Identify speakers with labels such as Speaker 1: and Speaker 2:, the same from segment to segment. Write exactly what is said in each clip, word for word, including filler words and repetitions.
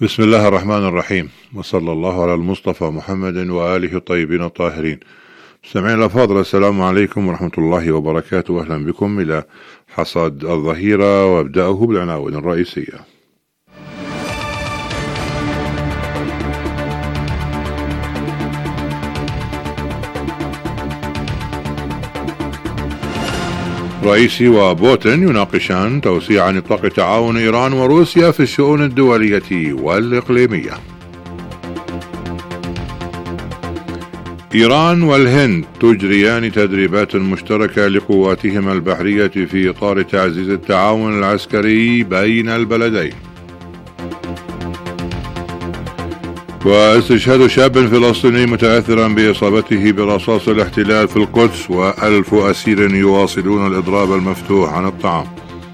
Speaker 1: بسم الله الرحمن الرحيم، وصلى الله على المصطفى محمد وآله الطيبين الطاهرين. مستمعينا الأفاضل، السلام عليكم ورحمة الله وبركاته. أهلا بكم إلى حصاد الظهيرة، وابدأه بالعناوين الرئيسية. رئيسي وبوتين يناقشان توسيع نطاق تعاون إيران وروسيا في الشؤون الدولية والإقليمية. إيران والهند تجريان تدريبات مشتركة لقواتهما البحرية في إطار تعزيز التعاون العسكري بين البلدين. واستشهاد شاب فلسطيني متأثرا بإصابته برصاص الاحتلال في القدس، وألف أسير يواصلون الإضراب المفتوح عن الطعام.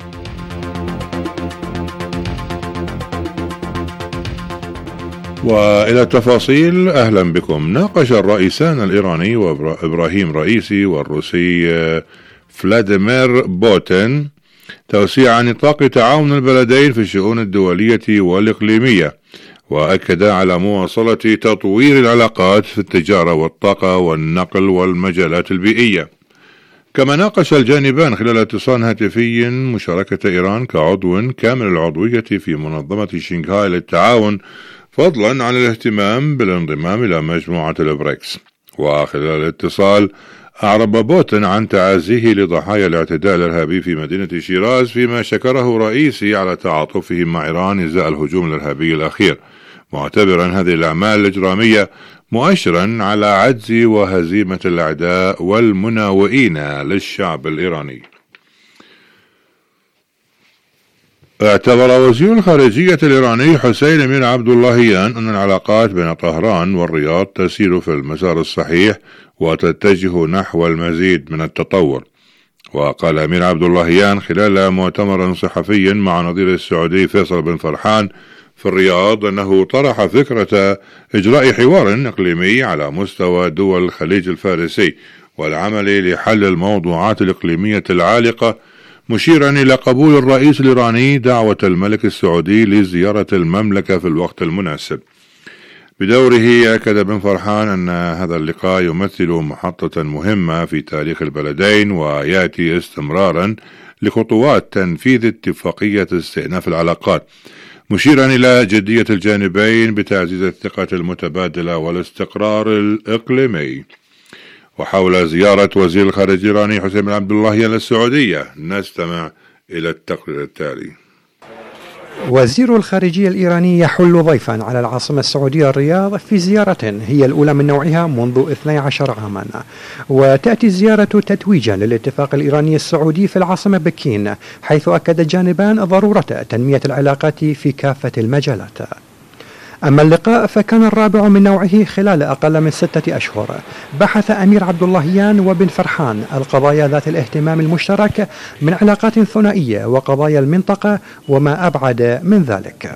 Speaker 1: وإلى التفاصيل، أهلا بكم. ناقش الرئيسان الإيراني وإبراهيم رئيسي والروسي فلاديمير بوتين توسيع نطاق تعاون البلدين في الشؤون الدولية والإقليمية، وأكد على مواصلة تطوير العلاقات في التجارة والطاقة والنقل والمجالات البيئية. كما ناقش الجانبان خلال اتصال هاتفي مشاركة إيران كعضو كامل العضوية في منظمة شنغهاي للتعاون، فضلا عن الاهتمام بالانضمام إلى مجموعة البريكس. وخلال الاتصال أعرب بوتين عن تعازيه لضحايا الاعتداء الإرهابي في مدينة شيراز، فيما شكره رئيسي على تعاطفهم مع إيران إزاء الهجوم الإرهابي الأخير، معتبرا هذه الأعمال الإجرامية مؤشرا على عجز وهزيمة الأعداء والمناوئين للشعب الإيراني. اعتبر وزير الخارجية الإيراني حسين أمير عبد اللهيان أن العلاقات بين طهران والرياض تسير في المسار الصحيح وتتجه نحو المزيد من التطور. وقال أمير عبد اللهيان خلال مؤتمر صحفي مع نظير السعودي فيصل بن فرحان في الرياض أنه طرح فكرة إجراء حوار إقليمي على مستوى دول الخليج الفارسي والعمل لحل الموضوعات الإقليمية العالقة، مشيرا إلى قبول الرئيس الإيراني دعوة الملك السعودي لزيارة المملكة في الوقت المناسب. بدوره أكد بن فرحان أن هذا اللقاء يمثل محطة مهمة في تاريخ البلدين، ويأتي استمرارا لخطوات تنفيذ اتفاقية استئناف العلاقات، مشيرا إلى جدية الجانبين بتعزيز الثقة المتبادلة والاستقرار الإقليمي. وحول زيارة وزير الخارجية الإيراني حسين بن عبد اللهيان للسعودية، نستمع إلى التقرير التالي.
Speaker 2: وزير الخارجية الإيراني يحل ضيفا على العاصمة السعودية الرياض في زيارة هي الأولى من نوعها منذ اثني عشر عاما، وتأتي الزيارة تتويجا للاتفاق الإيراني السعودي في العاصمة بكين، حيث أكد الجانبان ضرورة تنمية العلاقات في كافة المجالات. أما اللقاء فكان الرابع من نوعه خلال أقل من ستة أشهر. بحث أمير عبد اللهيان وبن فرحان القضايا ذات الاهتمام المشترك من علاقات ثنائية وقضايا المنطقة وما أبعد من ذلك.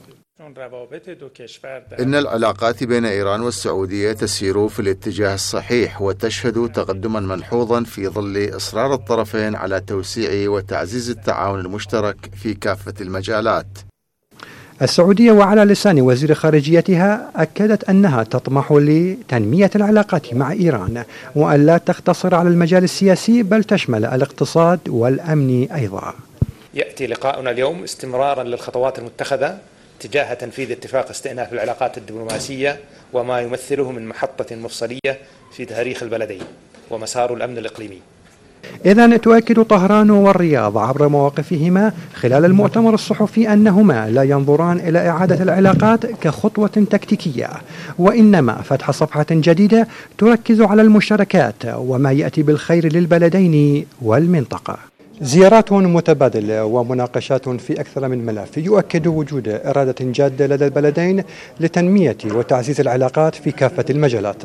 Speaker 3: إن العلاقات بين إيران والسعودية تسير في الاتجاه الصحيح، وتشهد تقدما ملحوظا في ظل إصرار الطرفين على توسيع وتعزيز التعاون المشترك في كافة المجالات.
Speaker 2: السعودية وعلى لسان وزير خارجيتها أكدت أنها تطمح لتنمية العلاقات مع إيران، وأن لا تقتصر على المجال السياسي بل تشمل الاقتصاد والأمن أيضا.
Speaker 4: يأتي لقاؤنا اليوم استمرارا للخطوات المتخذة تجاه تنفيذ اتفاق استئناف العلاقات الدبلوماسية، وما يمثله من محطة مفصلية في تاريخ البلدين ومسار الأمن الإقليمي.
Speaker 2: إذن تؤكد طهران والرياض عبر مواقفهما خلال المؤتمر الصحفي أنهما لا ينظران إلى إعادة العلاقات كخطوة تكتيكية، وإنما فتح صفحة جديدة تركز على المشتركات وما يأتي بالخير للبلدين والمنطقة. زيارات متبادلة ومناقشات في أكثر من ملف يؤكد وجود إرادة جادة لدى البلدين لتنمية وتعزيز العلاقات في كافة المجالات.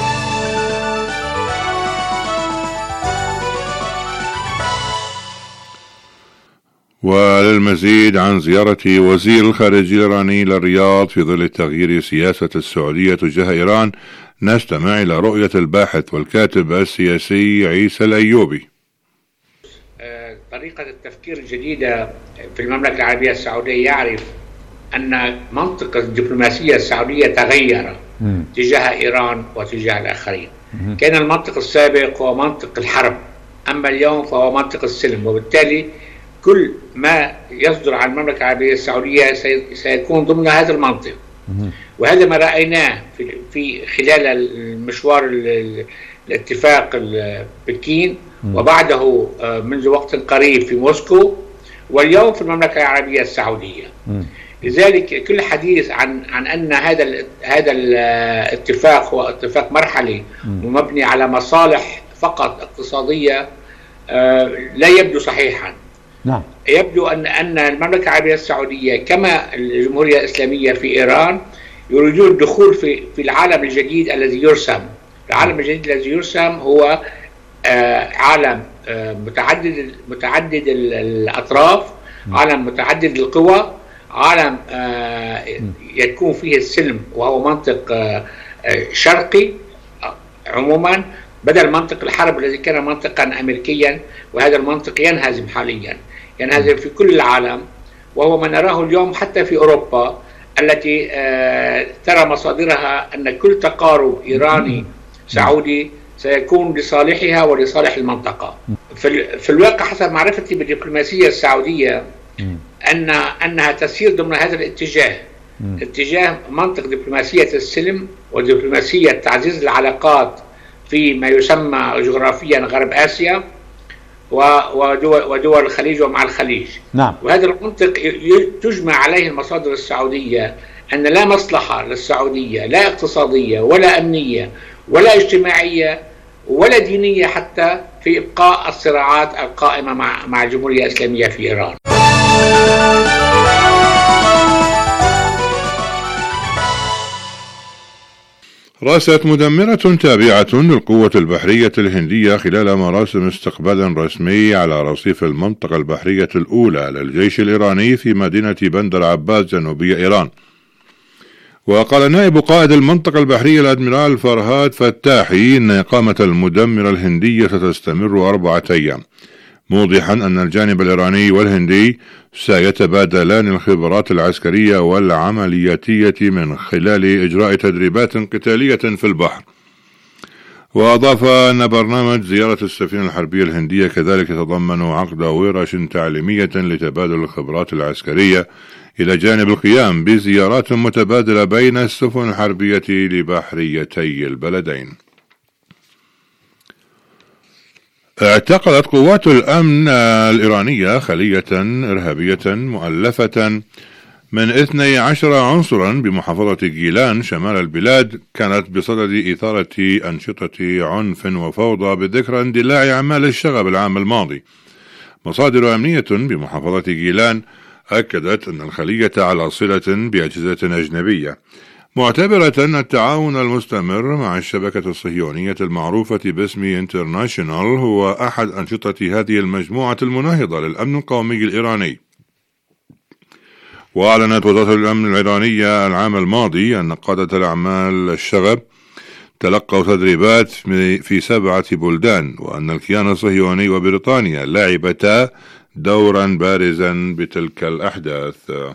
Speaker 1: وللمزيد عن زيارة وزير الخارجية الإيراني للرياض في ظل تغيير سياسة السعودية تجاه إيران، نستمع إلى رؤية الباحث والكاتب السياسي عيسى الأيوبي.
Speaker 5: طريقة التفكير الجديدة في المملكة العربية السعودية يعرف أن منطق الدبلوماسية السعودية تغير تجاه إيران وتجاه الآخرين. كان المنطق السابق هو منطق الحرب، أما اليوم فهو منطق السلم، وبالتالي كل ما يصدر عن المملكة العربية السعودية سيكون ضمن هذا المنطق. وهذا ما رأيناه في خلال المشوار الاتفاق بكين، وبعده منذ وقت قريب في موسكو، واليوم في المملكة العربية السعودية. لذلك كل حديث عن عن أن هذا هذا الاتفاق هو اتفاق مرحلي ومبني على مصالح فقط اقتصادية لا يبدو صحيحا. نعم. يبدو أن أن المملكة العربية السعودية كما الجمهورية الإسلامية في إيران يريدون الدخول في في العالم الجديد الذي يرسم. العالم الجديد الذي يرسم هو عالم متعدد متعدد الأطراف، عالم متعدد القوى، عالم يكون فيه السلم وهو منطق شرقي عموما، بدل منطق الحرب الذي كان منطقا أمريكيا، وهذا المنطق ينهزم حاليا، ينهزم في كل العالم، وهو ما نراه اليوم حتى في أوروبا التي ترى مصادرها أن كل تقارب إيراني سعودي سيكون لصالحها ولصالح المنطقة. في الواقع حسب معرفتي بالدبلوماسية السعودية أن أنها تسير ضمن هذا الاتجاه، اتجاه منطق دبلوماسية السلم ودبلوماسية تعزيز العلاقات في ما يسمى جغرافيا غرب آسيا ودول, ودول الخليج ومع الخليج. نعم. وهذا المنطق تجمع عليه المصادر السعودية أن لا مصلحة للسعودية، لا اقتصادية ولا أمنية ولا اجتماعية ولا دينية حتى، في إبقاء الصراعات القائمة مع مع الجمهورية الإسلامية في إيران.
Speaker 1: راست مدمرة تابعة للقوة البحرية الهندية خلال مراسم استقبال رسمي على رصيف المنطقة البحرية الأولى للجيش الإيراني في مدينة بندر عباس جنوبي إيران. وقال نائب قائد المنطقة البحرية الأدميرال فرهاد فتاحي إن إقامة المدمرة الهندية ستستمر أربعة أيام، موضحا أن الجانب الإيراني والهندي سيتبادلان الخبرات العسكرية والعملياتية من خلال إجراء تدريبات قتالية في البحر. وأضاف أن برنامج زيارة السفينة الحربية الهندية كذلك يتضمن عقد ورش تعليمية لتبادل الخبرات العسكرية، إلى جانب القيام بزيارات متبادلة بين السفن الحربية لبحريتي البلدين. اعتقلت قوات الأمن الإيرانية خلية إرهابية مؤلفة من اثني عشر عنصرا بمحافظة جيلان شمال البلاد، كانت بصدد إثارة أنشطة عنف وفوضى بذكرى اندلاع أعمال الشغب العام الماضي. مصادر أمنية بمحافظة جيلان أكدت أن الخلية على صلة بأجهزة أجنبية، معتبرة أن التعاون المستمر مع الشبكة الصهيونية المعروفة باسم انترناشنال هو أحد أنشطة هذه المجموعة المناهضة للأمن القومي الإيراني. وأعلنت وزارة الأمن الإيرانية العام الماضي أن قادة الأعمال الشغب تلقوا تدريبات في سبعة بلدان، وأن الكيان الصهيوني وبريطانيا لعبتا دورا بارزا بتلك الأحداث.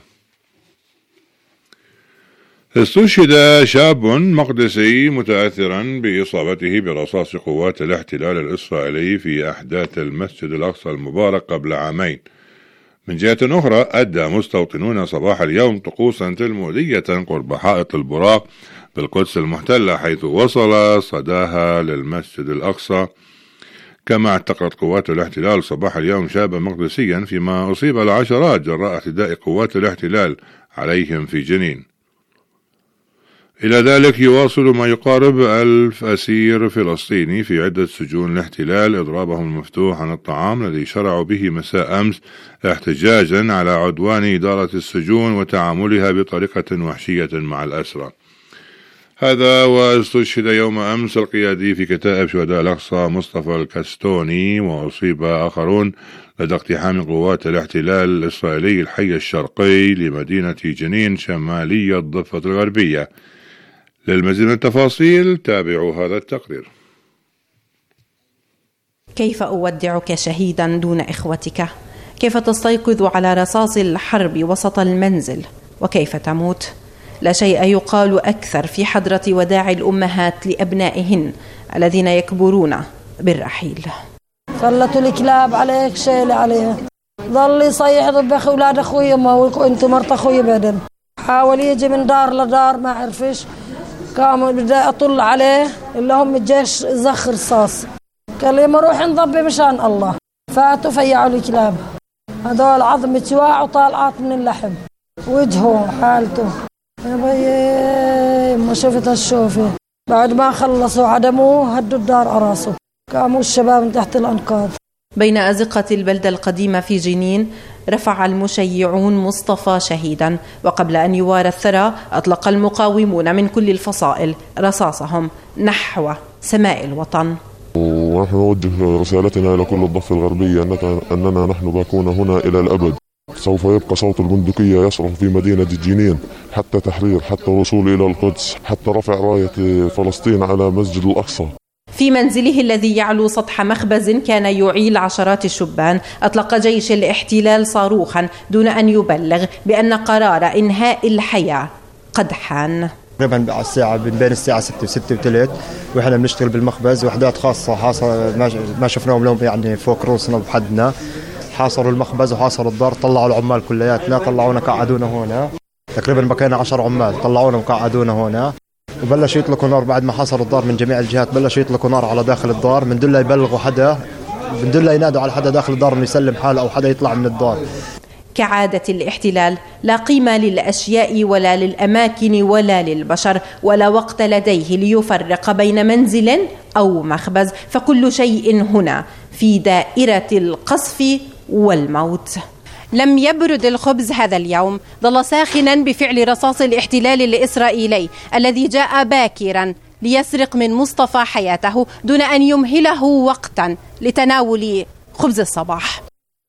Speaker 1: استشهد شاب مقدسي متأثرا بإصابته برصاص قوات الاحتلال الإسرائيلي في أحداث المسجد الأقصى المبارك قبل عامين. من جهة أخرى، أدى مستوطنون صباح اليوم طقوسا تلمودية قرب حائط البراق بالقدس المحتلة، حيث وصل صداها للمسجد الأقصى. كما اعتقلت قوات الاحتلال صباح اليوم شابا مقدسيا، فيما أصيب العشرات جراء اعتداء قوات الاحتلال عليهم في جنين. إلى ذلك يواصل ما يقارب ألف أسير فلسطيني في عدة سجون الاحتلال إضرابهم المفتوح عن الطعام الذي شرعوا به مساء أمس، احتجاجا على عدوان إدارة السجون وتعاملها بطريقة وحشية مع الأسرى. هذا واستشهد يوم أمس القيادي في كتائب شهداء الأقصى مصطفى الكستوني، وأصيب آخرون لدى اقتحام قوات الاحتلال الإسرائيلي الحي الشرقي لمدينة جنين شمالية الضفة الغربية. للمزيد من التفاصيل تابعوا هذا التقرير.
Speaker 6: كيف أودعك شهيدا دون إخوتك؟ كيف تستيقظ على رصاص الحرب وسط المنزل وكيف تموت. لا شيء يقال أكثر في حضرة وداع الأمهات لأبنائهن الذين يكبرون بالرحيل.
Speaker 7: خلتوا الكلاب عليك شيل عليها، ظل يصيح ضب أخي أولاد أخوي وأنتم مرت أخوي بدل، حاول يجي من دار لدار ما عرفش، قام بدي أطل عليه إلا هم الجيش زخر رصاص، قال لي ما روح نضبي مشان الله، فاتوا فيعوا الكلاب هذول عظمة شواع وطالعات من اللحم وجهه حالته يا بيي ما شفت هالشوفة. بعد ما خلصوا عدموه هدوا الدار عراسه، قاموا الشباب من تحت الأنقاض.
Speaker 6: بين أزقة البلدة القديمة في جنين رفع المشيعون مصطفى شهيدا، وقبل أن يوارى الثرى أطلق المقاومون من كل الفصائل رصاصهم نحو سماء الوطن.
Speaker 8: ونحن نوجه رسالتنا إلى كل الضفة الغربية أننا نحن باقون هنا إلى الأبد. سوف يبقى صوت البندقية يصرخ في مدينة جنين حتى تحرير، حتى الوصول إلى القدس، حتى رفع راية فلسطين على مسجد الأقصى.
Speaker 6: في منزله الذي يعلو سطح مخبز كان يعيل عشرات الشبان أطلق جيش الاحتلال صاروخا دون أن يبلغ بأن قرار إنهاء الحياة قد حان.
Speaker 9: تقريبا على الساعة بين الساعة ستة وستة وثلث وإحنا بنشتغل بالمخبز، وحدات خاصة حاصل ما شفناهم لهم يعني فوق روسنا بحدنا، حاصروا المخبز وحاصروا الدار، طلعوا العمال كلياتنا، طلعونا قعدونا هنا تقريبا بقينا عشر عمال، طلعونا وقعدونا هنا وبلش يطلقوا نار. بعد ما حصروا الدار من جميع الجهات بلش يطلقوا نار على داخل الدار، من دول يبلغوا حدا، من دول ينادوا على حدا داخل الدار انه يسلم حاله او حدا يطلع من الدار.
Speaker 6: كعادة الاحتلال لا قيمة للأشياء ولا للأماكن ولا للبشر، ولا وقت لديه ليفرق بين منزل أو مخبز، فكل شيء هنا في دائرة القصف والموت. لم يبرد الخبز هذا اليوم، ظل ساخنا بفعل رصاص الاحتلال الإسرائيلي الذي جاء باكرا ليسرق من مصطفى حياته دون أن يمهله وقتا لتناول خبز الصباح.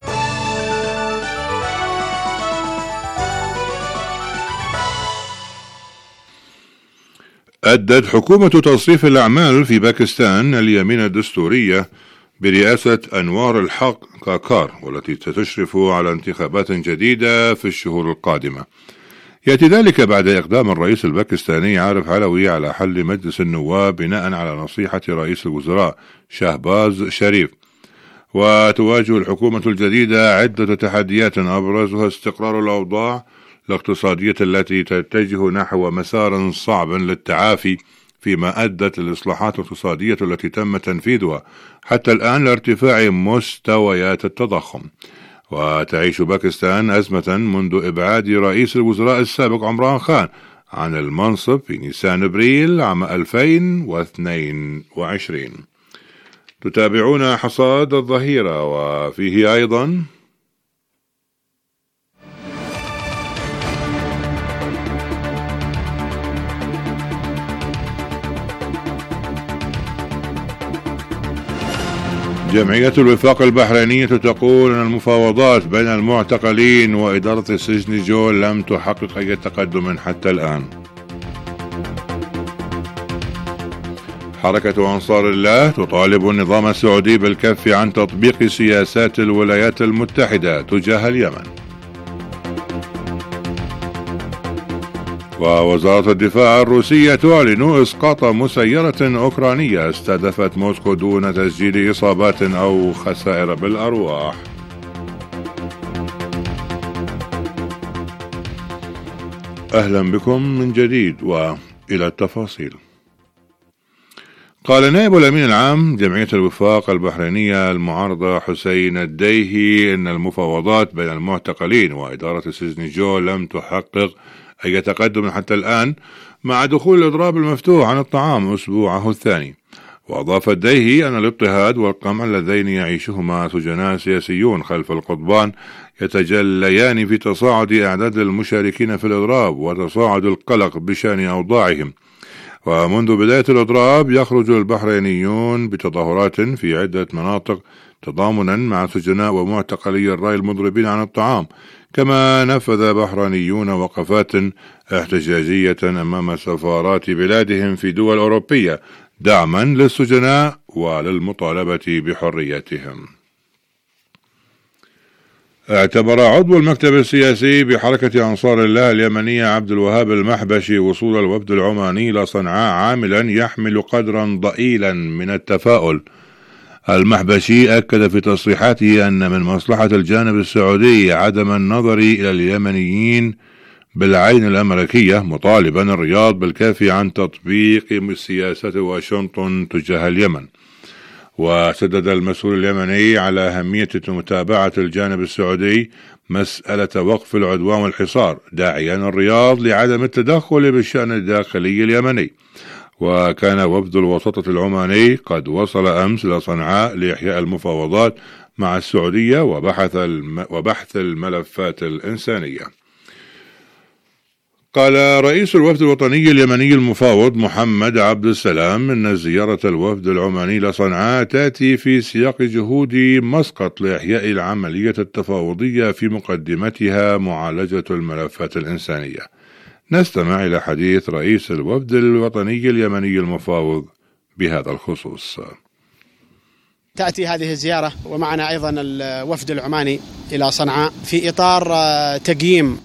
Speaker 1: أدت حكومة تصريف الأعمال في باكستان اليمين الدستورية برئاسة أنوار الحق كاكار، والتي ستشرف على انتخابات جديدة في الشهور القادمة. يأتي ذلك بعد إقدام الرئيس الباكستاني عارف علوي على حل مجلس النواب بناء على نصيحة رئيس الوزراء شهباز شريف. وتواجه الحكومة الجديدة عدة تحديات أبرزها استقرار الأوضاع الاقتصادية التي تتجه نحو مسار صعب للتعافي، فيما أدت الإصلاحات الاقتصادية التي تم تنفيذها حتى الآن لارتفاع مستويات التضخم. وتعيش باكستان أزمة منذ إبعاد رئيس الوزراء السابق عمران خان عن المنصب في نيسان أبريل عام ألفين واثنين وعشرين. تتابعون حصاد الظهيرة وفيه أيضا جمعية الوفاق البحرينية تقول أن المفاوضات بين المعتقلين وإدارة السجن جول لم تحقق أي تقدم حتى الآن. حركة أنصار الله تطالب النظام السعودي بالكف عن تطبيق سياسات الولايات المتحدة تجاه اليمن. ووزارة الدفاع الروسية تعلن إسقاط مسيرة أوكرانية استهدفت موسكو دون تسجيل إصابات أو خسائر بالأرواح. أهلا بكم من جديد وإلى التفاصيل. قال نائب الأمين العام جمعية الوفاق البحرينية المعارضة حسين الديهي إن المفاوضات بين المعتقلين وإدارة السجن جول لم تحقق أي تقدم حتى الآن، مع دخول الإضراب المفتوح عن الطعام أسبوعه الثاني. وأضاف الديهي أن الاضطهاد والقمع اللذين يعيشهما سجناء سياسيون خلف القضبان يتجليان في تصاعد أعداد المشاركين في الإضراب وتصاعد القلق بشأن أوضاعهم. ومنذ بداية الإضراب يخرج البحرينيون بتظاهرات في عدة مناطق تضامنا مع سجناء ومعتقلي الرأي المضربين عن الطعام، كما نفذ بحرينيون وقفات احتجاجية أمام سفارات بلادهم في دول أوروبية دعما للسجناء وللمطالبة بحريتهم. اعتبر عضو المكتب السياسي بحركة أنصار الله اليمنية عبد الوهاب المحبشي وصول الوفد العماني إلى صنعاء عاملا يحمل قدرا ضئيلا من التفاؤل. المحبشي أكد في تصريحاته أن من مصلحة الجانب السعودي عدم النظر إلى اليمنيين بالعين الأمريكية، مطالبا الرياض بالكف عن تطبيق سياسة واشنطن تجاه اليمن. وشدد المسؤول اليمني على أهمية متابعة الجانب السعودي مسألة وقف العدوان والحصار، داعيا الرياض لعدم التدخل بالشأن الداخلي اليمني. وكان وفد الوساطة العماني قد وصل أمس إلى صنعاء لإحياء المفاوضات مع السعودية وبحث الم... وبحث الملفات الإنسانية. قال رئيس الوفد الوطني اليمني المفاوض محمد عبد السلام إن زيارة الوفد العماني لصنعاء تأتي في سياق جهود مسقط لإحياء العملية التفاوضية في مقدمتها معالجة الملفات الإنسانية. نستمع إلى حديث رئيس الوفد الوطني اليمني المفاوض بهذا الخصوص.
Speaker 10: تأتي هذه الزيارة ومعنا أيضا الوفد العماني إلى صنعاء في إطار تقييم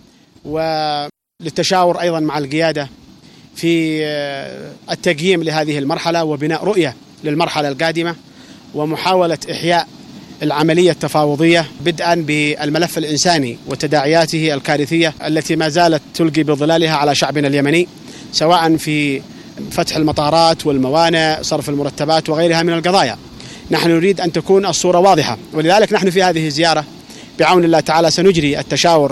Speaker 10: وللتشاور أيضا مع القيادة في التقييم لهذه المرحلة وبناء رؤية للمرحلة القادمة ومحاولة إحياء العملية التفاوضية بدءا بالملف الإنساني وتداعياته الكارثية التي ما زالت تلقي بظلالها على شعبنا اليمني، سواء في فتح المطارات والموانئ، صرف المرتبات وغيرها من القضايا. نحن نريد أن تكون الصورة واضحة، ولذلك نحن في هذه الزيارة بعون الله تعالى سنجري التشاور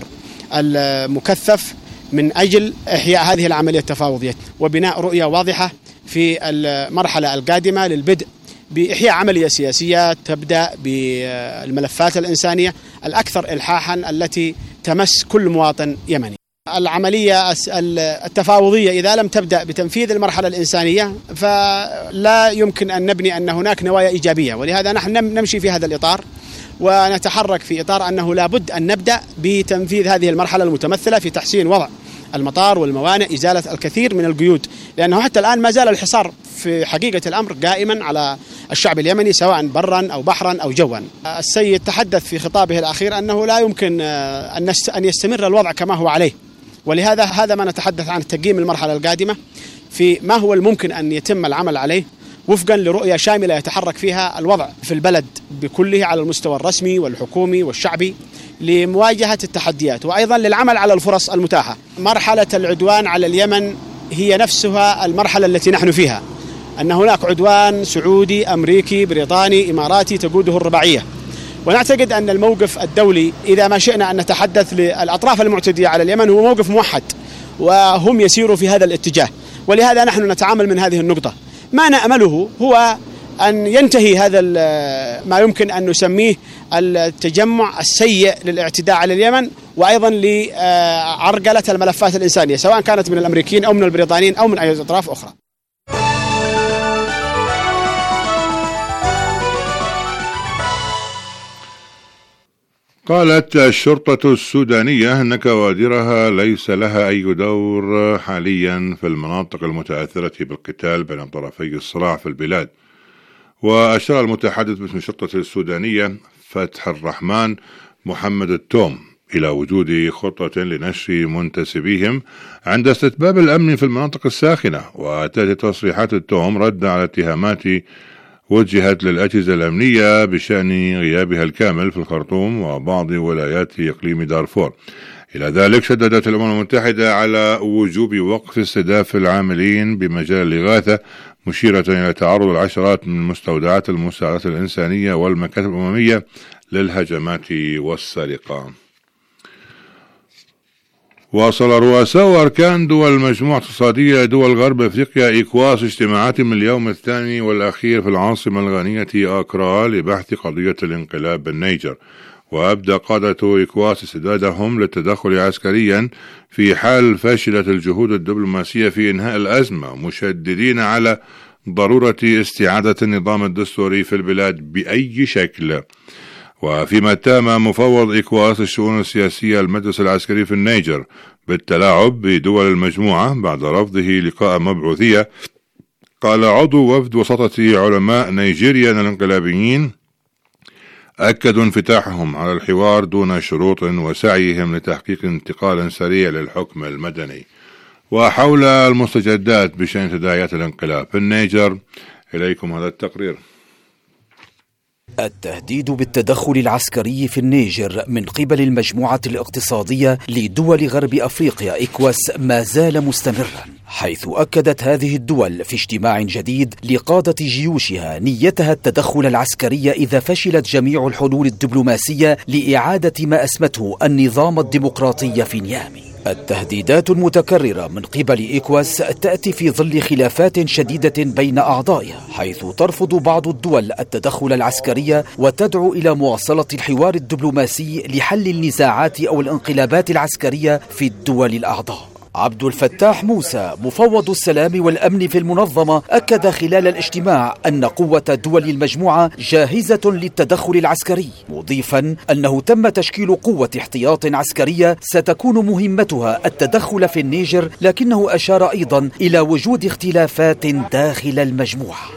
Speaker 10: المكثف من أجل إحياء هذه العملية التفاوضية وبناء رؤية واضحة في المرحلة القادمة للبدء بإحياء عملية سياسية تبدأ بالملفات الإنسانية الأكثر إلحاحا التي تمس كل مواطن يمني. العملية التفاوضية إذا لم تبدأ بتنفيذ المرحلة الإنسانية فلا يمكن أن نبني أن هناك نوايا إيجابية، ولهذا نحن نمشي في هذا الإطار ونتحرك في إطار أنه لا بد أن نبدأ بتنفيذ هذه المرحلة المتمثلة في تحسين وضع المطار والموانئ، إزالة الكثير من القيود، لأنه حتى الآن ما زال الحصار في حقيقة الأمر قائما على الشعب اليمني سواء برا أو بحرا أو جوا. السيد تحدث في خطابه الأخير أنه لا يمكن أن يستمر الوضع كما هو عليه، ولهذا هذا ما نتحدث عن تقييم المرحلة القادمة في ما هو الممكن أن يتم العمل عليه وفقا لرؤية شاملة يتحرك فيها الوضع في البلد بكله على المستوى الرسمي والحكومي والشعبي لمواجهة التحديات وأيضا للعمل على الفرص المتاحة. مرحلة العدوان على اليمن هي نفسها المرحلة التي نحن فيها، أن هناك عدوان سعودي أمريكي بريطاني إماراتي تقوده الرباعية، ونعتقد أن الموقف الدولي إذا ما شئنا أن نتحدث للأطراف المعتدية على اليمن هو موقف موحد وهم يسيروا في هذا الاتجاه، ولهذا نحن نتعامل من هذه النقطة. ما نأمله هو أن ينتهي هذا ما يمكن أن نسميه التجمع السيء للاعتداء على اليمن وأيضا لعرقلة الملفات الإنسانية سواء كانت من الأمريكيين أو من البريطانيين أو من أي أطراف أخرى.
Speaker 1: قالت الشرطة السودانية أن كوادرها ليس لها أي دور حاليا في المناطق المتأثرة بالقتال بين طرفي الصراع في البلاد. وأشار المتحدث باسم الشرطة السودانية فتح الرحمن محمد التوم إلى وجود خطة لنشر منتسبيهم عند استتباب الأمن في المناطق الساخنة. وتأتي تصريحات التوم رد على اتهامات وجهت للأجهزة الأمنية بشأن غيابها الكامل في الخرطوم وبعض ولايات إقليم دارفور. إلى ذلك شددت الأمم المتحدة على وجوب وقف استهداف العاملين بمجال الإغاثة، مشيرة إلى تعرض العشرات من مستودعات المساعدات الإنسانية والمكاتب الأممية للهجمات والسرقة. واصل رؤساء وأركان دول المجموعة الاقتصادية دول غرب أفريقيا إيكواس اجتماعاتهم اليوم الثاني والأخير في العاصمة الغنية أكرا لبحث قضية الانقلاب بالنيجر. وأبدأ قادة إيكواس استعدادهم للتدخل عسكريا في حال فشلت الجهود الدبلوماسية في إنهاء الأزمة، مشددين على ضرورة استعادة النظام الدستوري في البلاد بأي شكل. وفيما اتهم مفوض إيكواس الشؤون السياسية المجلس العسكري في النيجر بالتلاعب بدول المجموعة بعد رفضه لقاء مبعوثية، قال عضو وفد وسطة علماء نيجيريا الانقلابيين أكدوا انفتاحهم على الحوار دون شروط وسعيهم لتحقيق انتقال سريع للحكم المدني. وحول المستجدات بشأن تداعيات الانقلاب في النيجر، إليكم هذا التقرير.
Speaker 11: التهديد بالتدخل العسكري في النيجر من قبل المجموعة الاقتصادية لدول غرب أفريقيا إيكواس ما زال مستمرا، حيث أكدت هذه الدول في اجتماع جديد لقادة جيوشها نيتها التدخل العسكري إذا فشلت جميع الحلول الدبلوماسية لإعادة ما أسمته النظام الديمقراطي في نيامي. التهديدات المتكررة من قبل إيكواس تأتي في ظل خلافات شديدة بين أعضائها، حيث ترفض بعض الدول التدخل العسكري وتدعو إلى مواصلة الحوار الدبلوماسي لحل النزاعات أو الانقلابات العسكرية في الدول الأعضاء. عبد الفتاح موسى مفوض السلام والأمن في المنظمة أكد خلال الاجتماع أن قوة دول المجموعة جاهزة للتدخل العسكري، مضيفا أنه تم تشكيل قوة احتياط عسكرية ستكون مهمتها التدخل في النيجر، لكنه أشار أيضا إلى وجود اختلافات داخل المجموعة.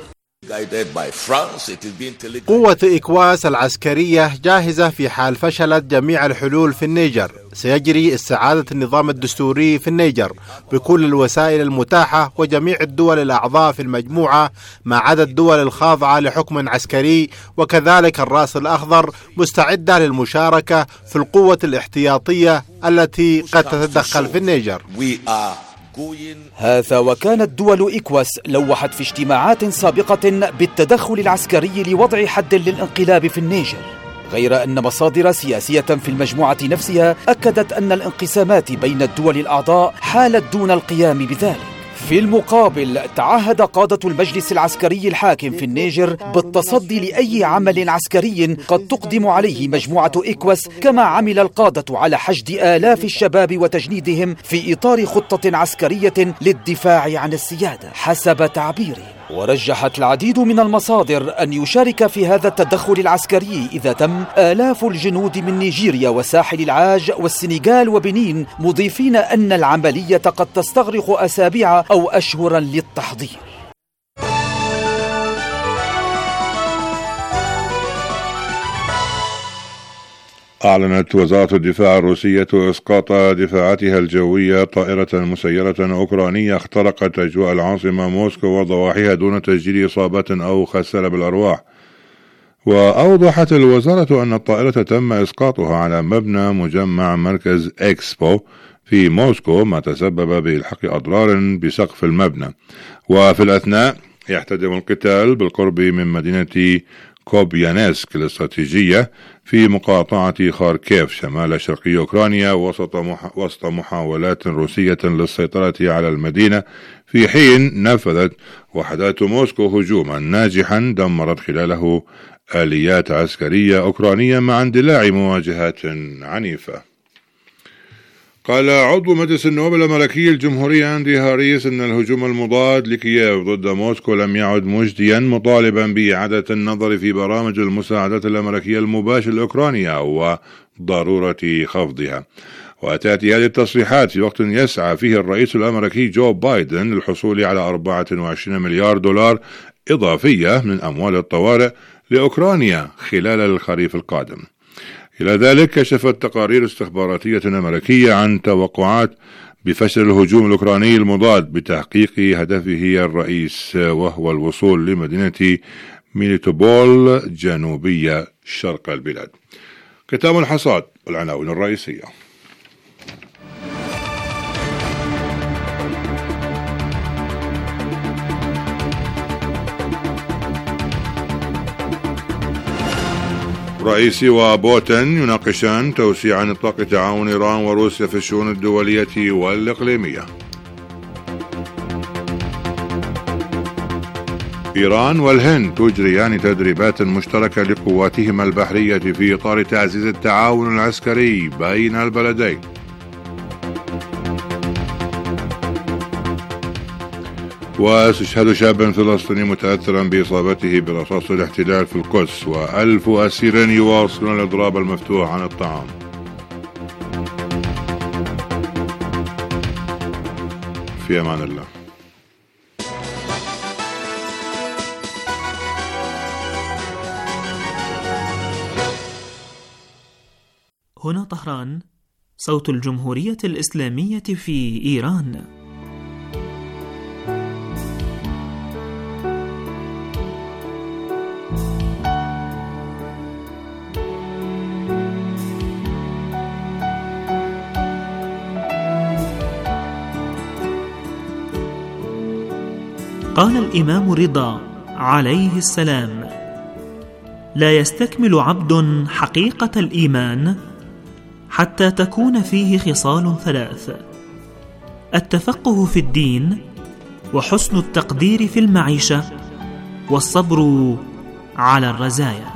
Speaker 12: قوة إيكواس العسكرية جاهزة في حال فشلت جميع الحلول في النيجر. سيجري استعادة النظام الدستوري في النيجر بكل الوسائل المتاحة، وجميع الدول الأعضاء في المجموعة ما عدا الدول الخاضعة لحكم عسكري وكذلك الرأس الأخضر مستعدة للمشاركة في القوة الاحتياطية التي قد تتدخل في النيجر.
Speaker 11: هذا وكانت دول إيكواس لوحت في اجتماعات سابقة بالتدخل العسكري لوضع حد للانقلاب في النيجر، غير أن مصادر سياسية في المجموعة نفسها أكدت أن الانقسامات بين الدول الأعضاء حالت دون القيام بذلك. في المقابل تعهد قادة المجلس العسكري الحاكم في النيجر بالتصدي لأي عمل عسكري قد تقدم عليه مجموعة إيكواس، كما عمل القادة على حشد آلاف الشباب وتجنيدهم في إطار خطة عسكرية للدفاع عن السيادة حسب تعبيره. ورجحت العديد من المصادر أن يشارك في هذا التدخل العسكري إذا تم آلاف الجنود من نيجيريا وساحل العاج والسنغال وبنين، مضيفين أن العملية قد تستغرق أسابيع أو أشهرا للتحضير.
Speaker 1: أعلنت وزارة الدفاع الروسية إسقاط دفاعاتها الجوية طائرة مسيرة أوكرانية اخترقت أجواء العاصمة موسكو وضواحيها دون تسجيل إصابات أو خسارة بالأرواح. وأوضحت الوزارة أن الطائرة تم إسقاطها على مبنى مجمع مركز إكسبو في موسكو، ما تسبب بإلحاق أضرار بسقف المبنى. وفي الأثناء يحتدم القتال بالقرب من مدينة كوبيانسك الاستراتيجية في مقاطعة خاركيف شمال شرقي أوكرانيا وسط مح... وسط محاولات روسية للسيطرة على المدينة، في حين نفذت وحدات موسكو هجوما ناجحا دمرت خلاله آليات عسكرية أوكرانية مع اندلاع مواجهات عنيفة. قال عضو مجلس النواب الأمريكي الجمهوري أندي هاريس أن الهجوم المضاد لكييف ضد موسكو لم يعد مجديا، مطالبا بإعادة النظر في برامج المساعدات الأمريكية المباشرة لأوكرانيا وضرورة خفضها. وتأتي هذه التصريحات في وقت يسعى فيه الرئيس الأمريكي جو بايدن للحصول على أربعة وعشرين مليار دولار إضافية من أموال الطوارئ لأوكرانيا خلال الخريف القادم. إلى ذلك كشفت تقارير استخباراتية أمريكية عن توقعات بفشل الهجوم الأوكراني المضاد بتحقيق هدفه الرئيس، وهو الوصول لمدينة ميليتوبول جنوبية شرق البلاد. ختام الحصاد والعناوين الرئيسية. رئيسي وبوتين يناقشان توسيع نطاق تعاون إيران وروسيا في الشؤون الدولية والإقليمية. إيران والهند تجريان تدريبات مشتركة لقواتهما البحرية في إطار تعزيز التعاون العسكري بين البلدين. واستشهاد شاب فلسطيني متأثرا بإصابته برصاص الاحتلال في القدس، وألف أسير يواصلون الإضراب المفتوح عن الطعام. في أمان الله.
Speaker 13: هنا طهران، صوت الجمهورية الإسلامية في إيران. قال الإمام رضا عليه السلام: لا يستكمل عبد حقيقة الإيمان حتى تكون فيه خصال ثلاث: التفقه في الدين، وحسن التقدير في المعيشة، والصبر على الرزايا.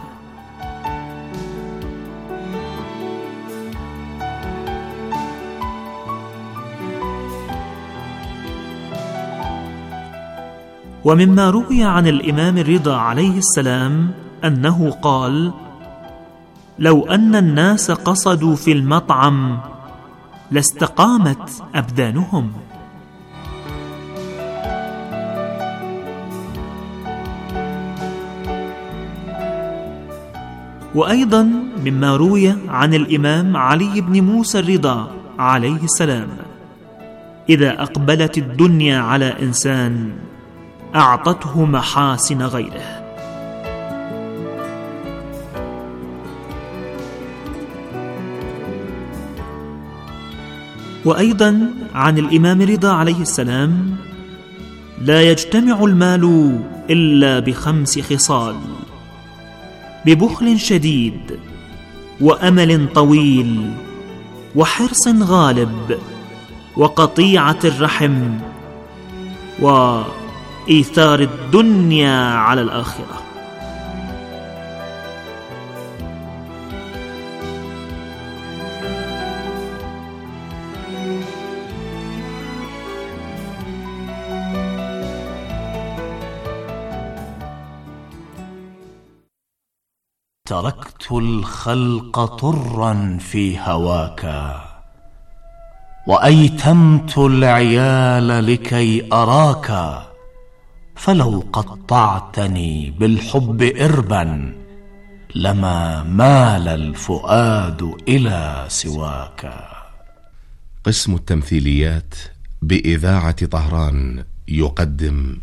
Speaker 13: ومما روي عن الإمام الرضا عليه السلام أنه قال: لو أن الناس قصدوا في المطعم لاستقامت أبدانهم. وأيضا مما روي عن الإمام علي بن موسى الرضا عليه السلام: إذا أقبلت الدنيا على إنسان أعطته محاسن غيره. وأيضا عن الإمام رضا عليه السلام: لا يجتمع المال إلا بخمس خصال: ببخل شديد، وأمل طويل، وحرص غالب، وقطيعة الرحم، وإيثار الدنيا على الآخرة.
Speaker 14: تركت الخلق طرا في هواك، وأيتمت العيال لكي أراك، فلو قطعتني بالحب إربا لما مال الفؤاد إلى سواك.
Speaker 15: قسم التمثيليات بإذاعة طهران يقدم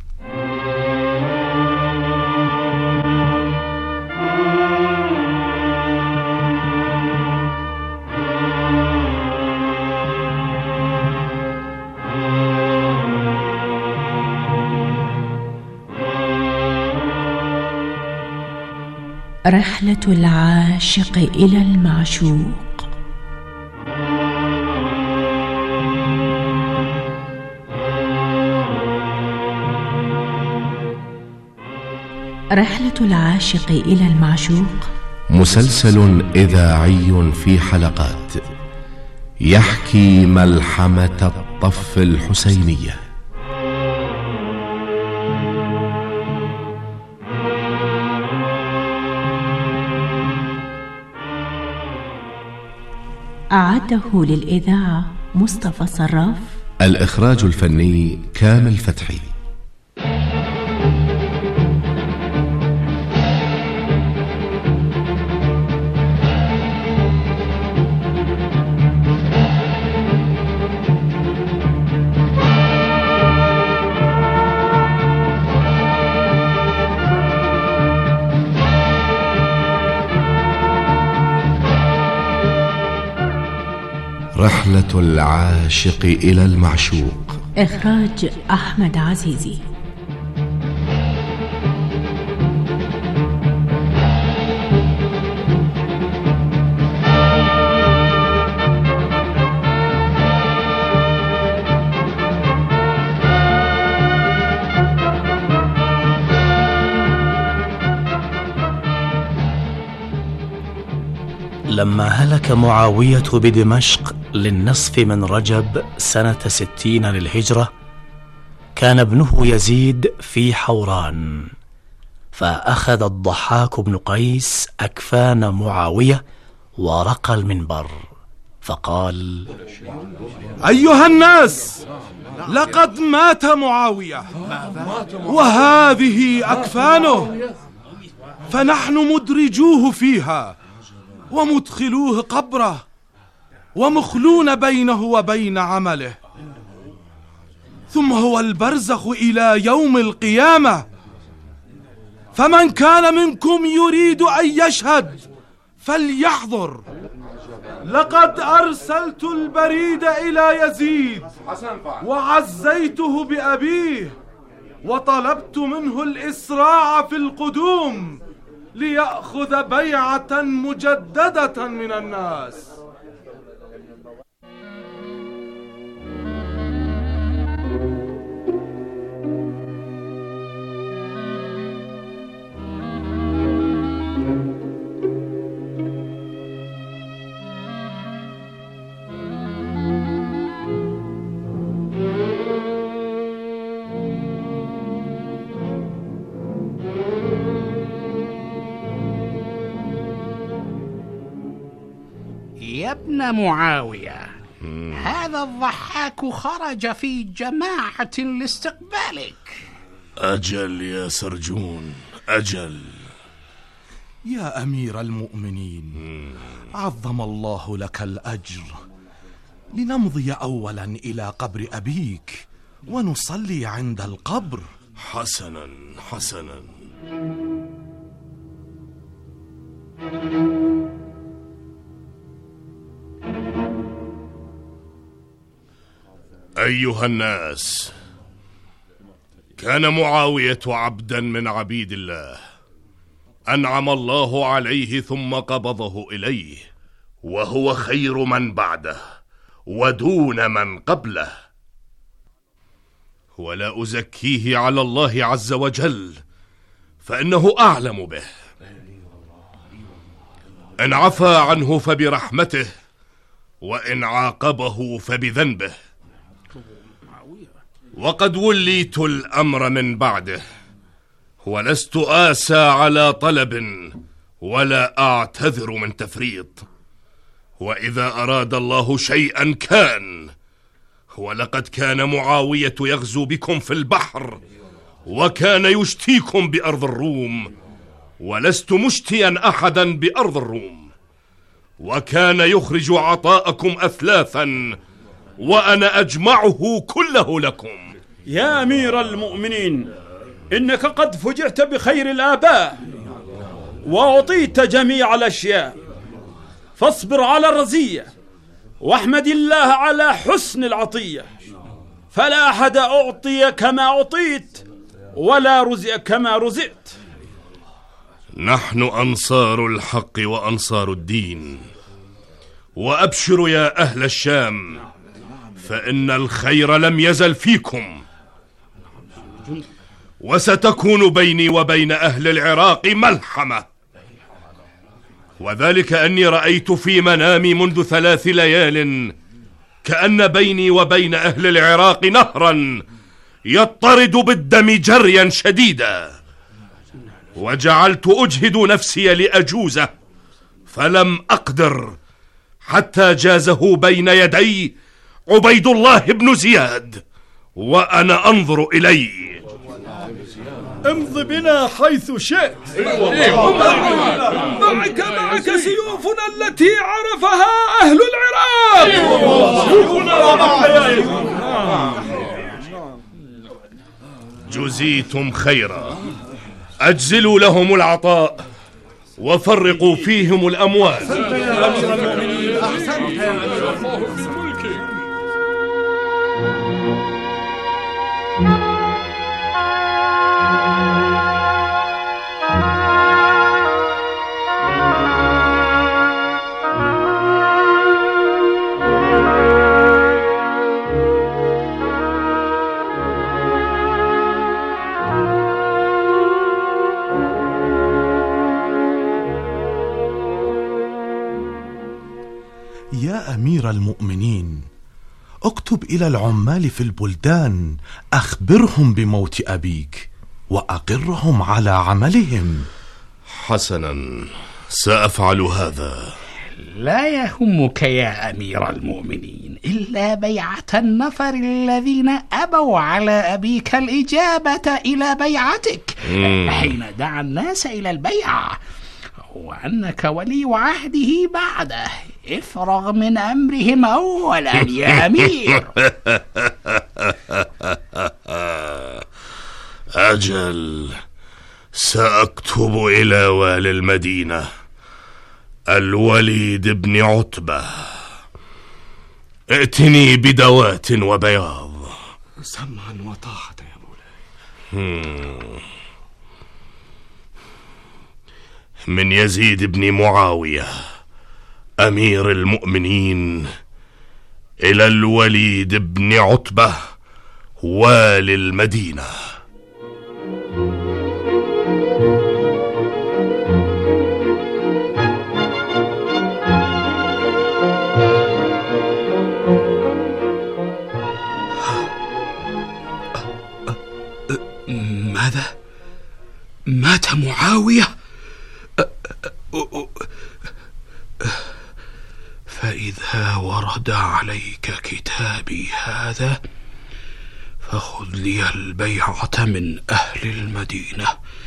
Speaker 16: رحلة العاشق إلى المعشوق. رحلة العاشق إلى المعشوق
Speaker 15: مسلسل إذاعي في حلقات يحكي ملحمة الطف الحسينية.
Speaker 16: أعده للإذاعة مصطفى صراف.
Speaker 15: الإخراج الفني كامل فتحي. رحلة العاشق إلى المعشوق.
Speaker 16: إخراج أحمد عزيزي.
Speaker 14: لما هلك معاوية بدمشق للنصف من رجب سنة ستين للهجرة، كان ابنه يزيد في حوران، فأخذ الضحاك بن قيس أكفان معاوية ورقى المنبر فقال:
Speaker 17: أيها الناس، لقد مات معاوية وهذه أكفانه، فنحن مدرجوه فيها ومدخلوه قبره ومخلون بينه وبين عمله، ثم هو البرزخ إلى يوم القيامة. فمن كان منكم يريد أن يشهد فليحضر. لقد أرسلت البريد إلى يزيد وعزيته بأبيه، وطلبت منه الإسراع في القدوم ليأخذ بيعة مجددة من الناس.
Speaker 18: يا ابن معاوية، هذا الضحاك خرج في جماعة لاستقبالك.
Speaker 19: أجل يا سرجون، أجل.
Speaker 17: يا أمير المؤمنين، عظم الله لك الأجر. لنمضي أولا إلى قبر أبيك ونصلي عند القبر.
Speaker 19: حسنا حسنا. أيها الناس، كان معاوية عبدا من عبيد الله أنعم الله عليه ثم قبضه إليه، وهو خير من بعده ودون من قبله، ولا أزكيه على الله عز وجل فإنه أعلم به. إن عفا عنه فبرحمته، وإن عاقبه فبذنبه. وقد وليت الأمر من بعده، ولست آسى على طلب ولا أعتذر من تفريط. وإذا أراد الله شيئا كان، ولقد كان معاوية يغزو بكم في البحر، وكان يشتيكم بأرض الروم، ولست مشتيا أحدا بأرض الروم، وكان يخرج عطاءكم أثلاثا، وأنا أجمعه كله لكم.
Speaker 20: يا أمير المؤمنين، إنك قد فجعت بخير الآباء وأعطيت جميع الأشياء، فاصبر على الرزية واحمد الله على حسن العطية، فلا أحد أعطي كما أعطيت ولا رزق كما رزقت.
Speaker 19: نحن أنصار الحق وأنصار الدين، وأبشروا يا أهل الشام، فإن الخير لم يزل فيكم، وستكون بيني وبين أهل العراق ملحمة. وذلك أني رأيت في منامي منذ ثلاث ليال كأن بيني وبين أهل العراق نهرا يضطرد بالدم جريا شديدا، وجعلت أجهد نفسي لأجوزه، فلم أقدر حتى جازه بين يدي عبيد الله بن زياد وأنا أنظر إليه.
Speaker 20: امض بنا حيث شئت، معك معك سيوفنا التي عرفها أهل العراق.
Speaker 19: جزيتم خيرا، أجزلوا لهم العطاء وفرقوا فيهم الأموال.
Speaker 17: يا أمير المؤمنين، اكتب إلى العمال في البلدان، أخبرهم بموت أبيك وأقرهم على عملهم.
Speaker 19: حسنا، سأفعل هذا.
Speaker 18: لا يهمك يا أمير المؤمنين إلا بيعة النفر الذين أبوا على أبيك الإجابة إلى بيعتك
Speaker 19: مم.
Speaker 18: حين دعا الناس إلى البيعة، وأنك ولي عهده بعده. افرغ من أمرهم أولا يا أمير.
Speaker 19: أجل، سأكتب إلى والي المدينة الوليد بن عتبة، ائتني بدوات وبياض.
Speaker 20: سمعا وطاعة يا مولاي.
Speaker 19: من يزيد بن معاوية أمير المؤمنين إلى الوليد بن عتبة والي المدينة.
Speaker 18: ماذا؟ مات معاوية؟ فإذا ورد عليك كتابي هذا فخذ لي البيعة من أهل المدينة،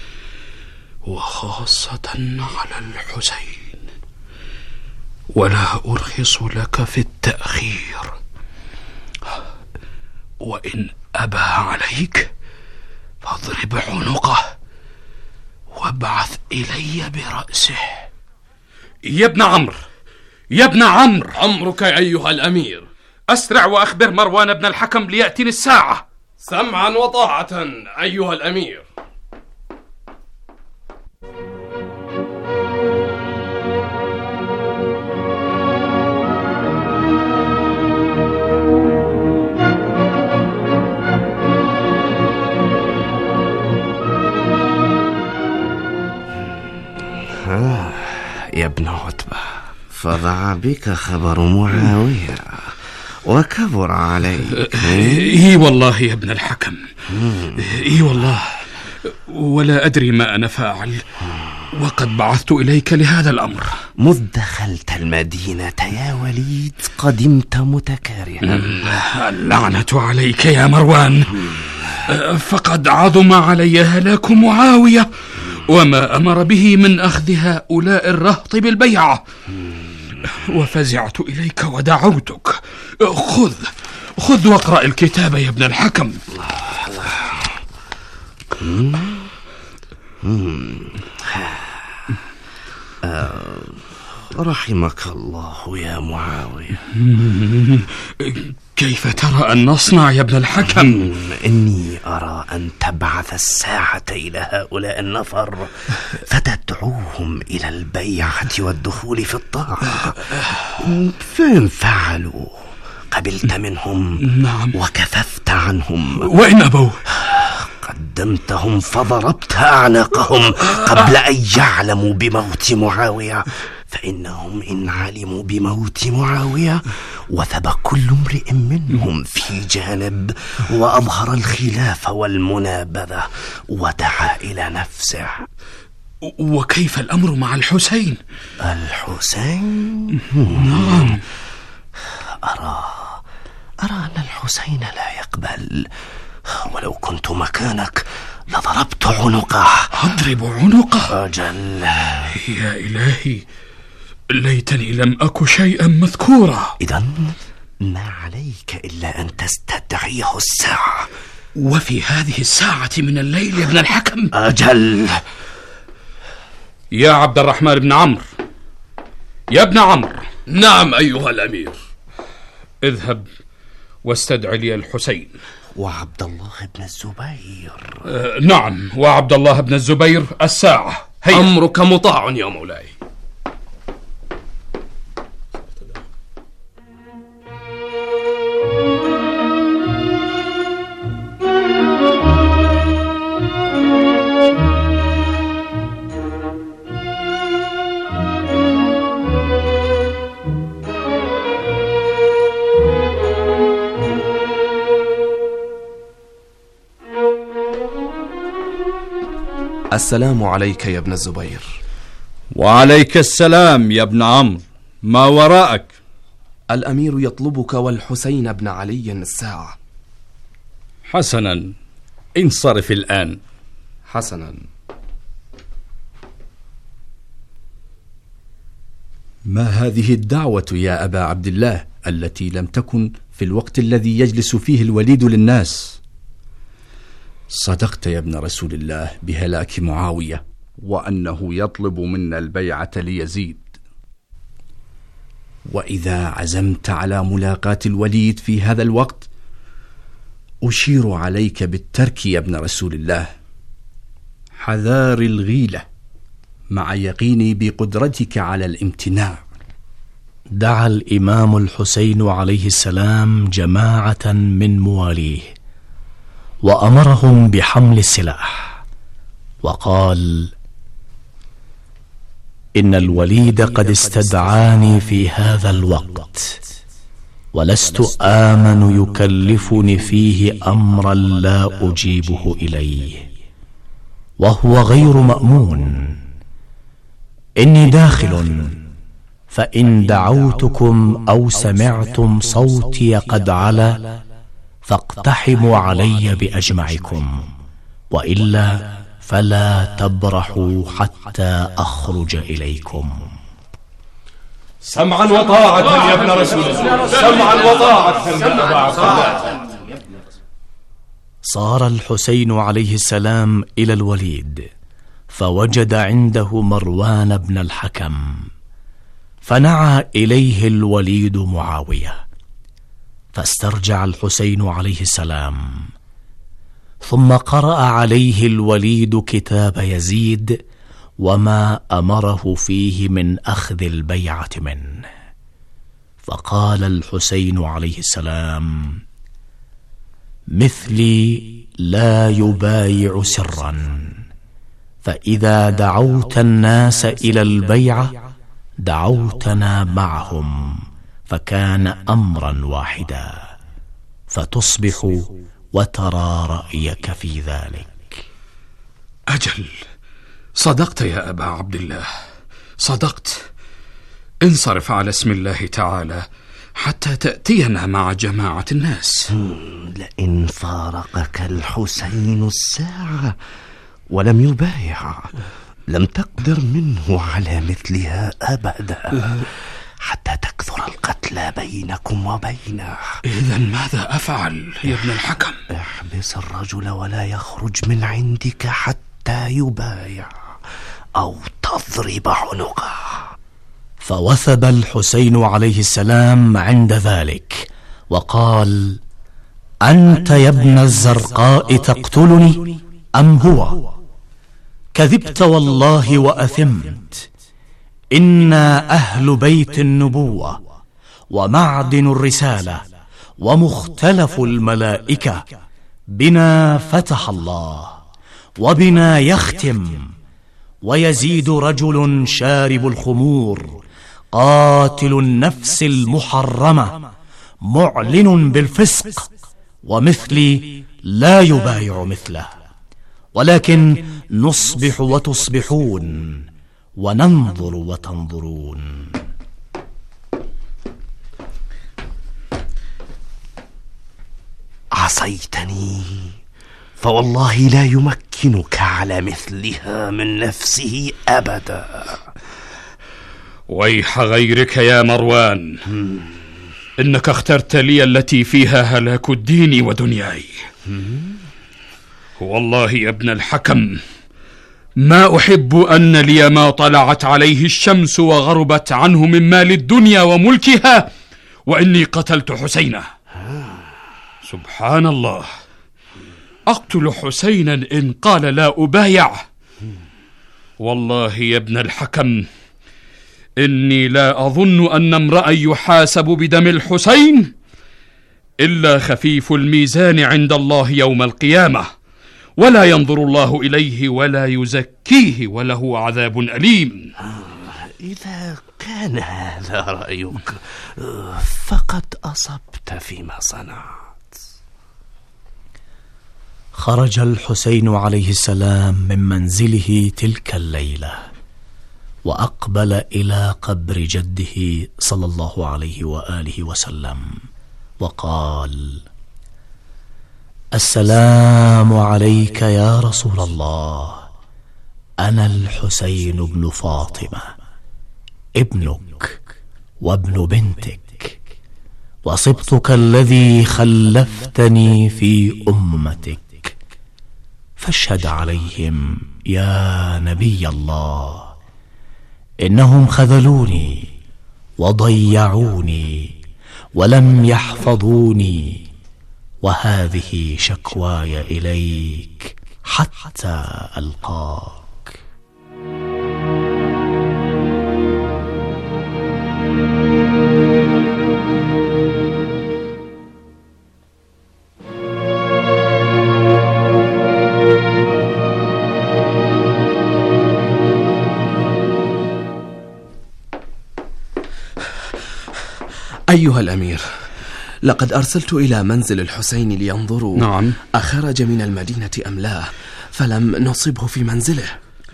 Speaker 18: وخاصة على الحسين، ولا أرخص لك في التأخير. وإن أبى عليك فاضرب عنقه وابعث إلي برأسه.
Speaker 20: يا ابن عمرو، يا ابن عمرو، أمرك أيها الأمير. أسرع وأخبر مروان بن الحكم ليأتيني الساعة. سمعا وطاعة أيها الأمير.
Speaker 17: آه يا ابن عتبة، فضع بك خبر معاوية وكبر عليك.
Speaker 18: اي والله يا ابن الحكم، اي والله، ولا أدري ما أنا فاعل، وقد بعثت إليك لهذا الأمر.
Speaker 17: مذ دخلت المدينة يا وليد قدمت متكارها.
Speaker 18: اللعنة عليك يا مروان، فقد عظم علي هلاك معاوية وما أمر به من أخذ هؤلاء الرهط بالبيعة، وفزعت إليك ودعوتك. خذ خذ واقرأ الكتاب يا ابن الحكم.
Speaker 17: آه رحمك الله يا معاوية.
Speaker 18: كيف ترى أن نصنع يا ابن الحكم؟
Speaker 17: إني أرى أن تبعث الساعة إلى هؤلاء النفر فتدعوهم إلى البيعة والدخول في الطاعة، فإن فعلوا قبلت منهم.
Speaker 18: نعم.
Speaker 17: وكففت عنهم.
Speaker 18: وإن أبوا
Speaker 17: قدمتهم فضربت أعناقهم قبل أن يعلموا بموت معاوية، فإنهم إن علموا بموت معاوية وثب كل امرئ منهم في جانب وأظهر الخلاف والمنابذة ودعا إلى نفسه.
Speaker 18: وكيف الأمر مع الحسين؟
Speaker 17: الحسين؟
Speaker 18: نعم.
Speaker 17: أرى أرى أن الحسين لا يقبل، ولو كنت مكانك لضربت عنقه.
Speaker 18: أضرب عنقه؟
Speaker 17: أجل.
Speaker 18: يا إلهي، ليتني لم أك شيئا مذكورا.
Speaker 17: إذن ما عليك إلا أن تستدعيه الساعة.
Speaker 18: وفي هذه الساعة من الليل يا ابن الحكم؟
Speaker 17: أجل.
Speaker 18: يا عبد الرحمن بن عمرو، يا ابن عمرو.
Speaker 20: نعم أيها الأمير.
Speaker 18: اذهب واستدعي لي الحسين.
Speaker 17: وعبد الله بن الزبير.
Speaker 18: آه نعم، وعبد الله بن الزبير الساعة.
Speaker 20: هيا. أمرك مطاع يا مولاي.
Speaker 21: السلام عليك يا ابن الزبير.
Speaker 22: وعليك السلام يا ابن عمرو، ما وراءك؟
Speaker 21: الأمير يطلبك والحسين بن علي الساعة.
Speaker 22: حسنا، انصرف الآن.
Speaker 21: حسنا.
Speaker 22: ما هذه الدعوة يا أبا عبد الله التي لم تكن في الوقت الذي يجلس فيه الوليد للناس؟ صدقت يا ابن رسول الله بهلاك معاوية وأنه يطلب منا البيعة ليزيد، وإذا عزمت على ملاقاة الوليد في هذا الوقت أشير عليك بالترك يا ابن رسول الله، حذار الغيلة مع يقيني بقدرتك على الامتناع.
Speaker 14: دعا الإمام الحسين عليه السلام جماعة من مواليه وأمرهم بحمل السلاح، وقال: إن الوليد قد استدعاني في هذا الوقت، ولست آمن يكلفني فيه أمرا لا أجيبه إليه، وهو غير مأمون. إني داخل، فإن دعوتكم أو سمعتم صوتي قد علا فاقتحموا علي بأجمعكم، وإلا فلا تبرحوا حتى أخرج إليكم.
Speaker 20: سمعا وطاعة يا ابن رسول الله، سمعا وطاعة يا أبا عبد الله.
Speaker 14: صار الحسين عليه السلام إلى الوليد فوجد عنده مروان بن الحكم، فنعى إليه الوليد معاوية، فاسترجع الحسين عليه السلام، ثم قرأ عليه الوليد كتاب يزيد وما أمره فيه من أخذ البيعة منه. فقال الحسين عليه السلام: مثلي لا يبايع سرا، فإذا دعوت الناس إلى البيعة دعوتنا معهم، فكان أمرا واحدا، فتصبح وترى رأيك في ذلك.
Speaker 18: أجل، صدقت يا أبا عبد الله، صدقت. انصرف على اسم الله تعالى حتى تأتينا مع جماعة الناس.
Speaker 17: لئن فارقك الحسين الساعة ولم يبايع لم تقدر منه على مثلها أبدا، حتى تكثر القتلى بينكم وبينه.
Speaker 18: إذن ماذا أفعل يا ابن الحكم؟
Speaker 17: احبس الرجل ولا يخرج من عندك حتى يبايع أو تضرب عنقه.
Speaker 14: فوثب الحسين عليه السلام عند ذلك وقال: أنت يا ابن الزرقاء تقتلني أم هو؟ كذبت والله وأثمت. إنا أهل بيت النبوة ومعدن الرسالة ومختلف الملائكة، بنا فتح الله وبنا يختم، ويزيد رجل شارب الخمور قاتل النفس المحرمة معلن بالفسق، ومثلي لا يبايع مثله، ولكن نصبح وتصبحون وننظر وتنظرون.
Speaker 17: عصيتني فوالله لا يمكنك على مثلها من نفسه أبدا.
Speaker 18: ويح غيرك يا مروان، إنك اخترت لي التي فيها هلاك الدين ودنياي. والله يا ابن الحكم ما أحب أن لي ما طلعت عليه الشمس وغربت عنه من مال الدنيا وملكها، وإني قتلت حسينا. سبحان الله، أقتل حسينا إن قال لا أبايع؟ والله يا ابن الحكم إني لا أظن أن امرأ يحاسب بدم الحسين إلا خفيف الميزان عند الله يوم القيامة، ولا ينظر الله إليه ولا يزكيه وله عذاب أليم.
Speaker 17: إذا كان هذا رأيك فقد أصبت فيما صنعت.
Speaker 14: خرج الحسين عليه السلام من منزله تلك الليلة وأقبل إلى قبر جده صلى الله عليه وآله وسلم وقال: السلام عليك يا رسول الله، أنا الحسين بن فاطمة، ابنك وابن بنتك وصبتك الذي خلفتني في أمتك، فاشهد عليهم يا نبي الله إنهم خذلوني وضيعوني ولم يحفظوني، وهذه شكواي إليك حتى ألقاك.
Speaker 21: أيها الأمير، لقد أرسلت إلى منزل الحسين لينظروا
Speaker 18: نعم.
Speaker 21: أخرج من المدينة أم لا، فلم نصبه في منزله.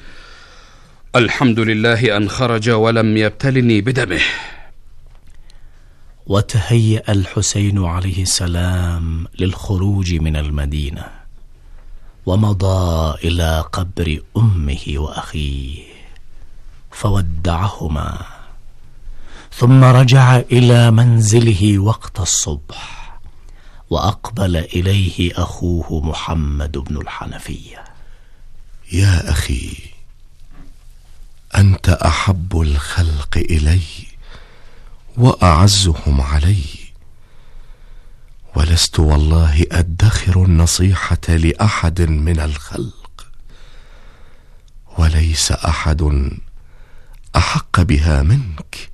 Speaker 18: الحمد لله أن خرج ولم يبتلني بدمه.
Speaker 14: وتهيأ الحسين عليه السلام للخروج من المدينة، ومضى إلى قبر أمه وأخيه فودعهما، ثم رجع إلى منزله وقت الصبح، وأقبل إليه أخوه محمد بن الحنفية.
Speaker 15: يا أخي، أنت أحب الخلق إلي وأعزهم علي، ولست والله أدخر النصيحة لأحد من الخلق، وليس أحد أحق بها منك،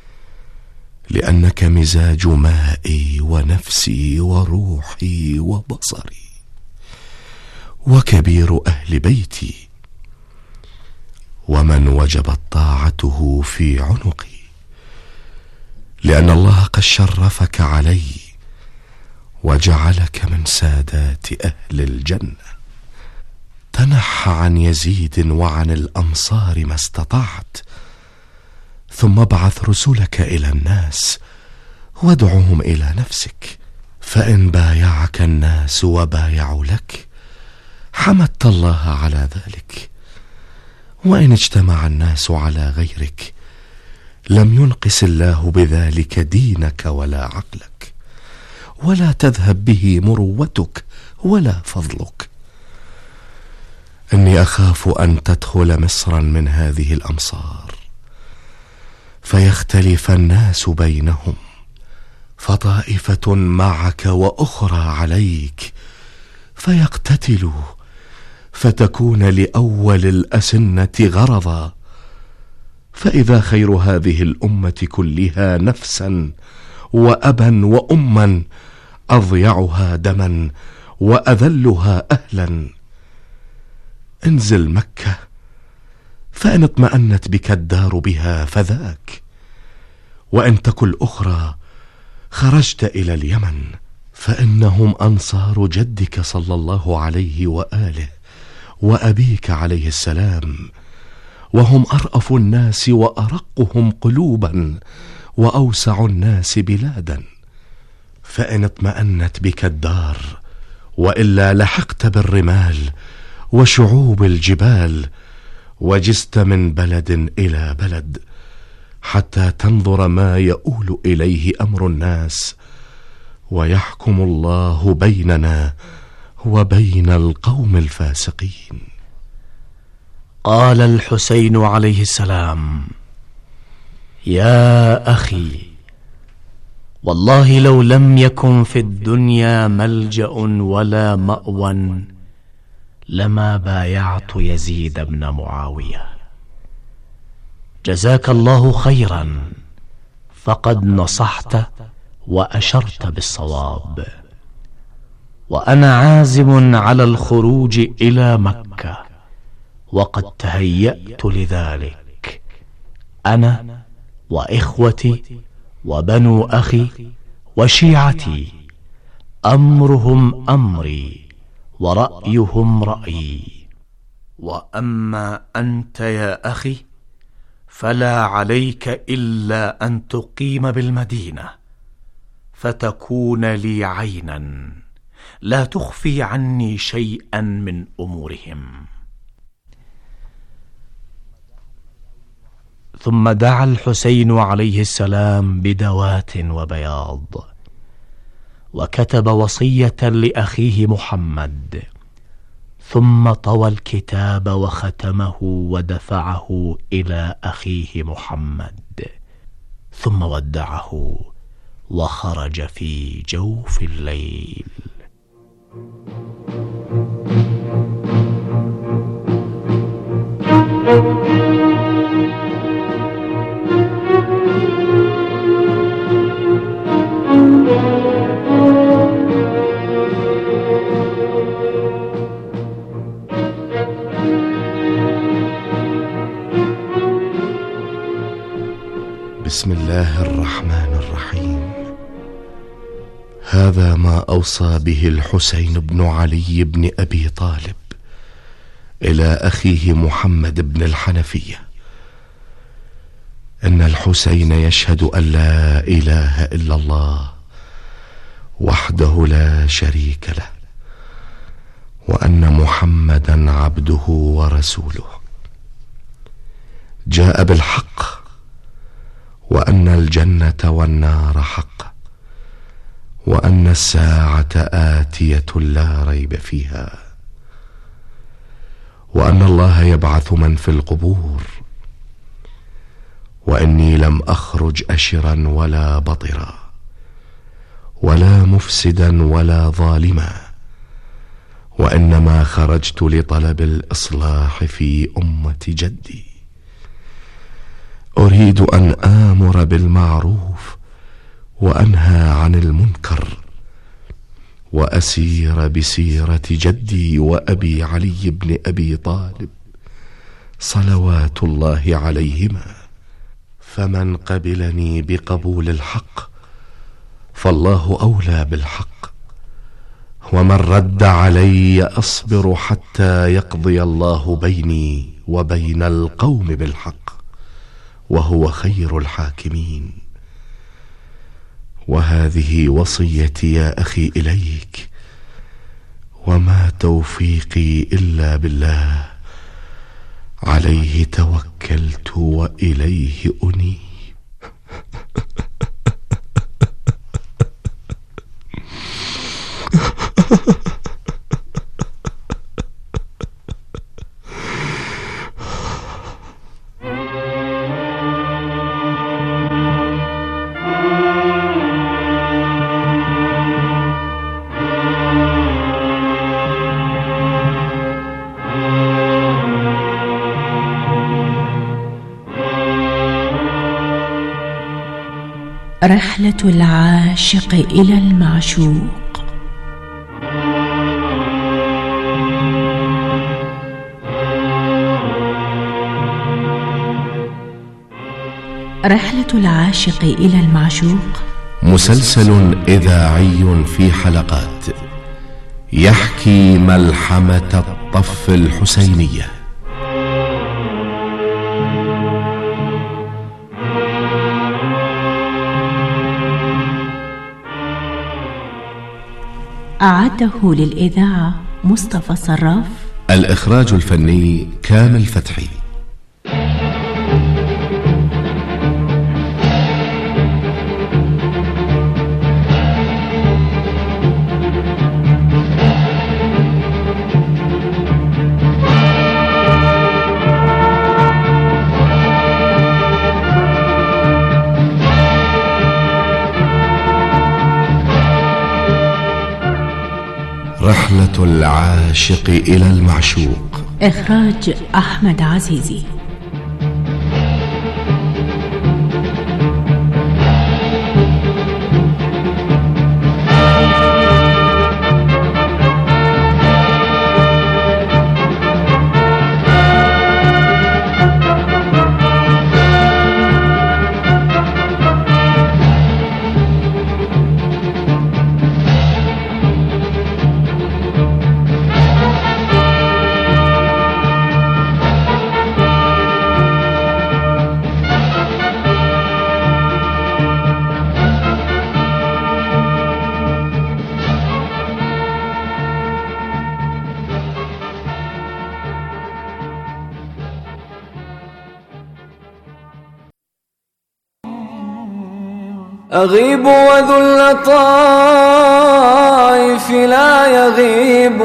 Speaker 15: لأنك مزاج مائي ونفسي وروحي وبصري، وكبير أهل بيتي، ومن وجبت طاعته في عنقي، لأن الله قد شرفك علي وجعلك من سادات أهل الجنة. تنحى عن يزيد وعن الأمصار ما استطعت، ثم ابعث رسلك إلى الناس وادعهم إلى نفسك، فإن بايعك الناس وبايعوا لك حمدت الله على ذلك، وإن اجتمع الناس على غيرك لم ينقص الله بذلك دينك ولا عقلك، ولا تذهب به مروتك ولا فضلك. إني أخاف أن تدخل مصرا من هذه الأمصار فيختلف الناس بينهم، فطائفة معك وأخرى عليك فيقتتلوا، فتكون لأول الأسنة غرضا، فإذا خير هذه الأمة كلها نفسا وأبا وأما أضيعها دما وأذلها أهلا. انزل مكة، فإن اطمأنت بك الدار بها فذاك، وإن تكن الأخرى خرجت إلى اليمن، فإنهم أنصار جدك صلى الله عليه وآله وأبيك عليه السلام، وهم أرأف الناس وأرقهم قلوبا وأوسع الناس بلادا. فإن اطمأنت بك الدار، وإلا لحقت بالرمال وشعوب الجبال، وجست من بلد إلى بلد حتى تنظر ما يؤول إليه أمر الناس، ويحكم الله بيننا وبين القوم الفاسقين.
Speaker 14: قال الحسين عليه السلام: يا أخي، والله لو لم يكن في الدنيا ملجأ ولا مأوى لما بايعت يزيد بن معاوية. جزاك الله خيرا، فقد نصحت وأشرت بالصواب، وأنا عازم على الخروج إلى مكة، وقد تهيأت لذلك، أنا وإخوتي وبنو أخي وشيعتي، أمرهم أمري ورأيهم رأيي. وأما أنت يا أخي فلا عليك إلا أن تقيم بالمدينة، فتكون لي عينا لا تخفي عني شيئا من أمورهم. ثم دعا الحسين عليه السلام بدوات وبياض، وكتب وصية لأخيه محمد، ثم طوى الكتاب وختمه ودفعه إلى أخيه محمد، ثم ودعه وخرج في جوف الليل.
Speaker 15: بسم الله الرحمن الرحيم. هذا ما أوصى به الحسين بن علي بن أبي طالب إلى أخيه محمد بن الحنفية، إن الحسين يشهد أن لا إله إلا الله وحده لا شريك له، وأن محمدا عبده ورسوله، جاء بالحق، وأن الجنة والنار حق، وأن الساعة آتية لا ريب فيها، وأن الله يبعث من في القبور، وإني لم أخرج أشرا ولا بطرا ولا مفسدا ولا ظالما، وإنما خرجت لطلب الإصلاح في أمة جدي، أريد أن آمر بالمعروف وأنهى عن المنكر، وأسير بسيرة جدي وأبي علي بن أبي طالب صلوات الله عليهما، فمن قبلني بقبول الحق فالله أولى بالحق، ومن رد علي أصبر حتى يقضي الله بيني وبين القوم بالحق، وهو خير الحاكمين. وهذه وصيتي يا أخي إليك، وما توفيقي إلا بالله، عليه توكلت وإليه أنيب.
Speaker 16: رحلة العاشق إلى المعشوق. رحلة العاشق إلى المعشوق
Speaker 15: مسلسل إذاعي في حلقات يحكي ملحمة الطف الحسينية.
Speaker 16: أعده للإذاعة مصطفى صراف.
Speaker 15: الإخراج الفني كامل فتحي. رحلة العاشق إلى المعشوق.
Speaker 16: إخراج أحمد عزيزي.
Speaker 3: أغيب وذو اللطائف لا يغيب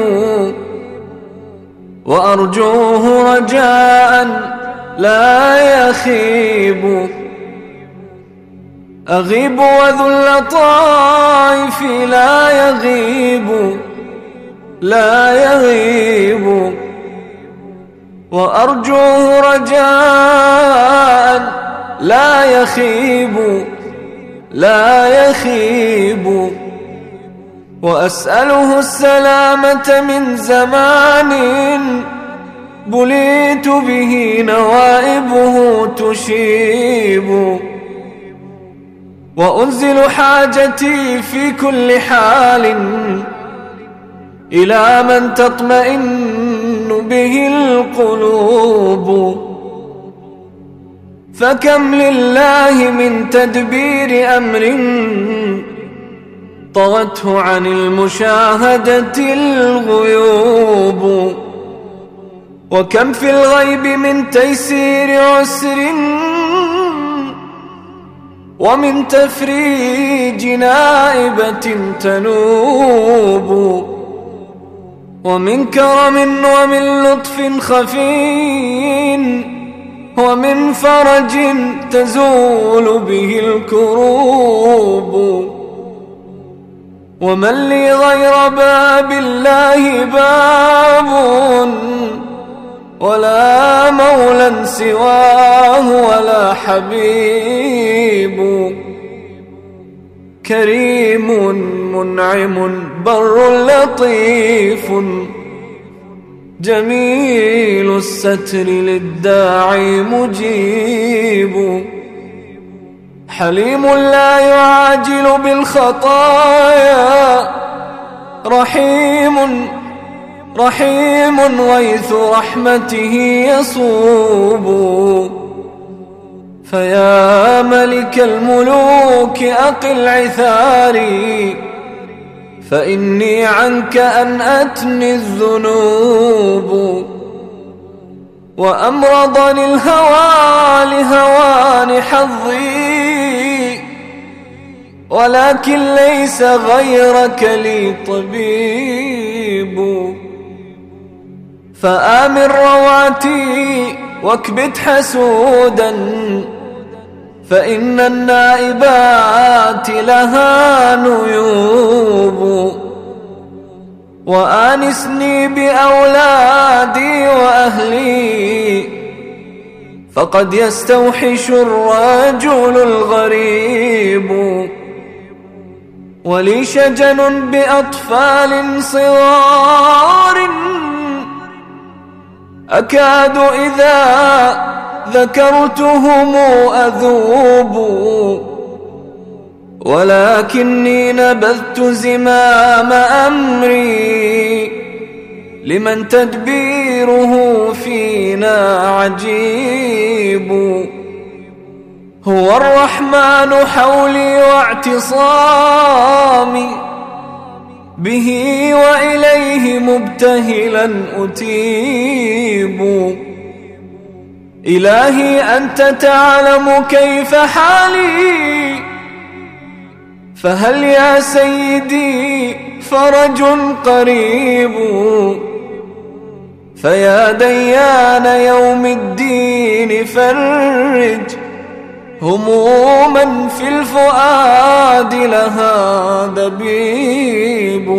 Speaker 3: وأرجوه رجاء لا يخيب أغيب وذو اللطائف لا يغيب لا يغيب وأرجوه رجاء لا يخيب لا يخيب وأسأله السلامة من زمان بليت به نوائبه تشيب وأنزل حاجتي في كل حال إلى من تطمئن به القلوب فكم لله من تدبير أمر طغته عن المشاهدة الغيوب وكم في الغيب من تيسير عسر ومن تفريج نائبة تنوب ومن كرم ومن لطف خفي ومن فرج تزول به الكروب ومن لي غير باب الله باب ولا مولى سواه ولا حبيب كريم منعم بر لطيف جميل الستر للداعي مجيب حليم لا يعاجل بالخطايا رحيم رحيم غيث رحمته يصوب فيا ملك الملوك أقل عثاري فإني عنك أن أتني الذنوب وأمرضني الهوى لهوان حظي ولكن ليس غيرك لي طبيب فآمن روعتي واكبت حسودا فإن النائبات لها نيوب وآنسني بأولادي وأهلي فقد يستوحش الرجل الغريب ولي شجن بأطفال صغار أكاد إذا ذكرتهم أذوب ولكني نبذت زمام أمري لمن تدبيره فينا عجيب هو الرحمن حولي واعتصامي به وإليه مبتهلا أتيب إلهي أنت تعلم كيف حالي فهل يا سيدي فرج قريب فيا ديان يوم الدين فرج هموما في الفؤاد لها دبيب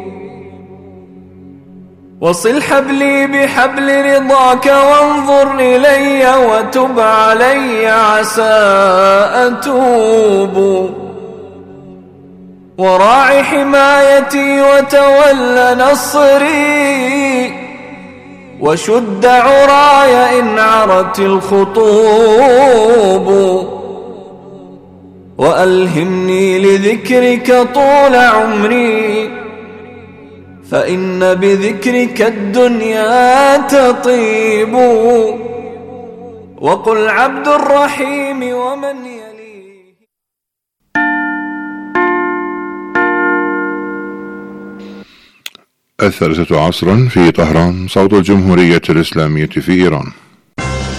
Speaker 3: وصل حبلي بحبل رضاك وانظر إلي وتب علي عسى أتوب وراعي حمايتي وتول نصري وشد عراي إن عرت الخطوب وألهمني لذكرك طول عمري فإن بذكرك الدنيا تطيب وقل عبد الرحيم ومن يليه.
Speaker 1: الثالثة عصرا في طهران، صوت الجمهورية الإسلامية في إيران.